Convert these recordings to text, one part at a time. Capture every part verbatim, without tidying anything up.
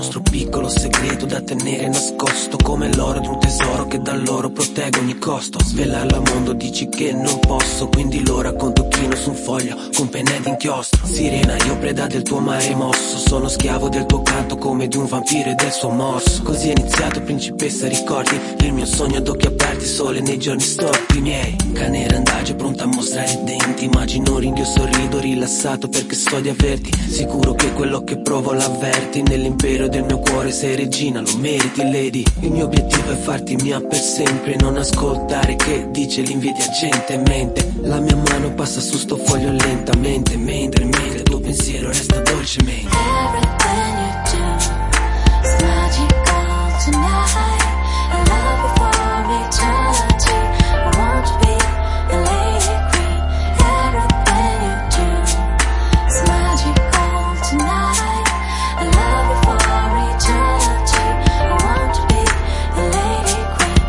nostro piccolo segreto da tenere nascosto, come l'oro di un tesoro che da loro proteggo ogni costo. Svelarlo al mondo dici che non posso, quindi lo racconto chino su un foglio con penne d'inchiostro. Sirena, io preda del tuo mare mosso, sono schiavo del tuo canto come di un vampiro e del suo morso. Così è iniziato, principessa, ricordi il mio sogno ad occhi aperti, sole nei giorni storti miei. Cane randagio pronta a mostrare i denti, immagino un ringhio, sorrido rilassato perché so di averti. Sicuro che quello che provo l'avverti, nell'impero del mio cuore sei regina, lo meriti lady. Il mio obiettivo è farti mia per sempre, non ascoltare che dice l'invidia gentilmente. La mia mano passa su sto foglio lentamente, mentre, mentre il tuo pensiero resta dolcemente. Everything you do is magical tonight. I love you for eternity. I want to be a lady queen. Everything you do is magical tonight. I love you for eternity. I want to be a lady queen.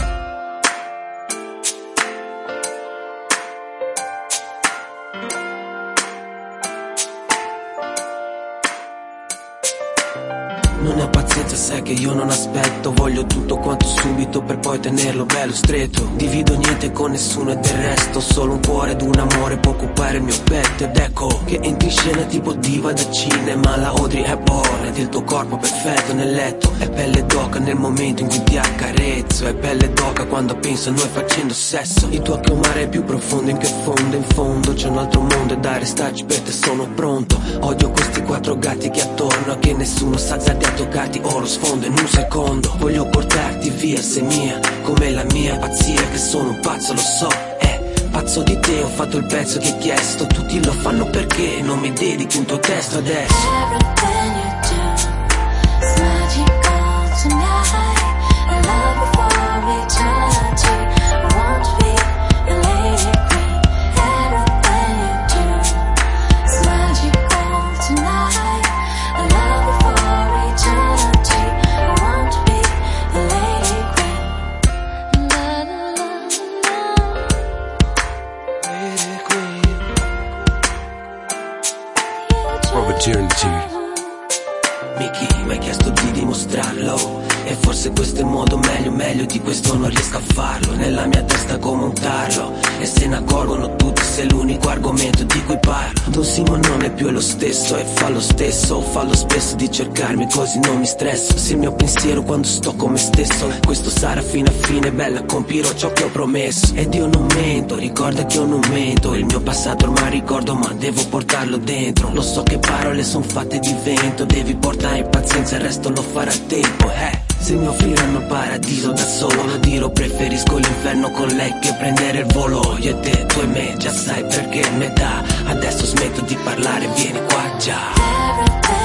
Non ho pazienza, sai che io non aspetto, voglio tutto quanto subito per poi tenerlo bello stretto. Divido niente con nessuno e del resto, solo un cuore ed un amore può occupare il mio petto. Ed ecco che entri in scena tipo diva da cinema, la Audrey Hepburn ed il tuo corpo perfetto nel letto. È pelle d'oca nel momento in cui ti accarezzo, è pelle d'oca quando penso a noi facendo sesso. Il tuo occhio mare è più profondo, in che fondo, in fondo c'è un altro mondo e da restarci per te sono pronto. Odio questi quattro gatti che attorno, che nessuno sa azzardi a toccarti o lo sfondo in un secondo. Voglio portarti via, sei mia, come la mia pazzia, che sono un pazzo, lo so, eh. Pazzo di te, ho fatto il pezzo che hai chiesto. Tutti lo fanno perché non mi dedichi un tuo testo adesso. Everything you do is magical tonight. I love you for eternity. I want to be a lady queen. Everything you do is magical tonight. I love you for eternity. I want to be a lady queen. La la la la. Lady queen. Opportunity. Mickey, mi hai chiesto di dimostrarlo, e forse questo è il modo meglio, meglio di questo non riesco a farlo. Nella mia testa come un tarlo, e se ne accorgono tutti, sei l'unico argomento di cui parlo. Don Simon non è più lo stesso e fa lo stesso, fallo spesso di cercarmi così non mi stresso. Se il mio pensiero quando sto con me stesso, questo sarà fino a fine, bella compirò ciò che ho promesso. Ed io non mento, ricorda che io non mento, il mio passato ormai ricordo ma devo portarlo dentro. Lo so che parole son fatte di vento, devi portare pazienza, il resto lo farà tempo, eh. Se mi offriranno il paradiso da solo lo dirò, preferisco l'inferno con lei che prendere il volo. Io e te, tu e me, già sai perché metà. Adesso smetto di parlare, vieni qua già. Everything